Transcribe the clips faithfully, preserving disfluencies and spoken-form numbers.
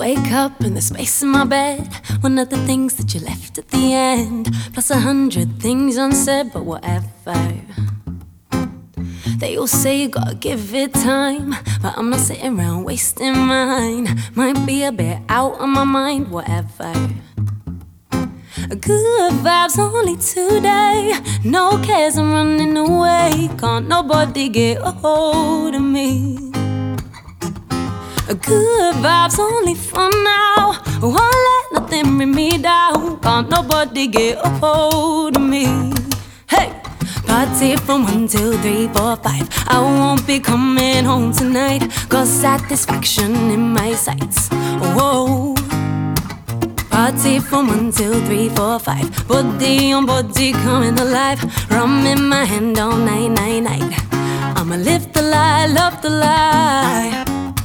Wake up in the space in my bed. One of the things that you left at the end, plus a hundred things unsaid, but whatever. They all say you gotta give it time, but I'm not sitting around wasting mine. Might be a bit out of my mind, whatever. Good vibes only today, no cares, I'm running away. Can't nobody get a hold of me. Good vibes only for now, won't let nothing bring me down. Can't nobody get a hold of me. Hey! Party from one, two, three, four, five. I won't be coming home tonight. Got satisfaction in my sights. Whoa. Party from one, two, three, four, five. Body on body coming alive. Rum in my hand all night, night, night. I'ma live the lie, love the lie.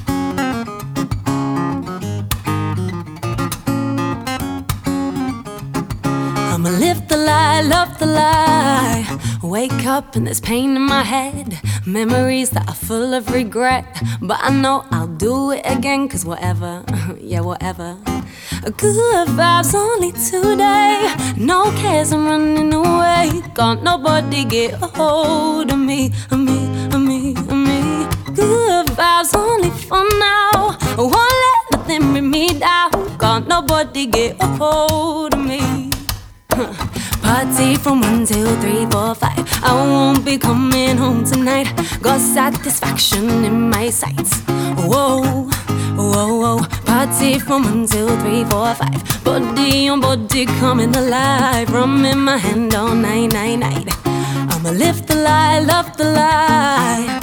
I'ma live the lie, love the lie. Wake up and there's pain in my head, memories that are full of regret. But I know I'll do it again, cause whatever, yeah whatever. Good vibes only today, no cares, I'm running away. Can't nobody get a hold of me, of me, of me, of me. Good vibes only for now, won't let nothing bring me down. Can't nobody get a hold of me. Party from one, two, three, four, five. I won't be coming home tonight. Got satisfaction in my sights. Whoa, whoa, whoa. Party from one, two, three, four, five. Body on body coming alive. Rum in my hand all night, night, night. I'ma live the lie, love the lie.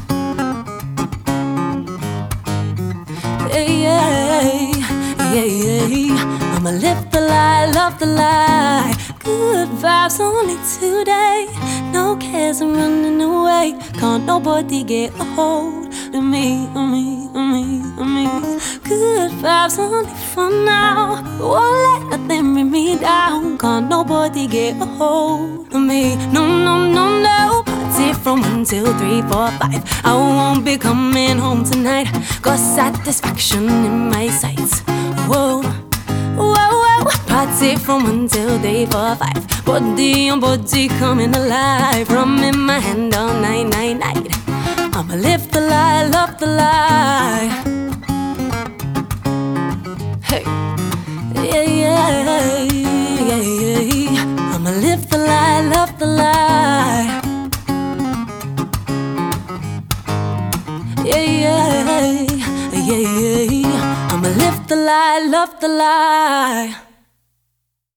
Yeah, yeah, yeah, yeah. I'ma live the lie, love the lie. Good vibes only today, no cares, I'm running away. Can't nobody get a hold of me, of me, of me, of me. Good vibes only for now, won't let nothing bring me down. Can't nobody get a hold of me, no, no, no, no. Party from one, two, three, four, five. I won't be coming home tonight. Got satisfaction in my sights. Whoa. Whoa, whoa. Party from one, two, three, four, five. Body on body coming alive. Rum in my hand all night, night, night. I'ma live the lie, love the lie. Hey, yeah, yeah, yeah, yeah. I'ma live the lie, love the lie. Yeah, yeah, yeah, yeah. I'ma live the lie, love the lie.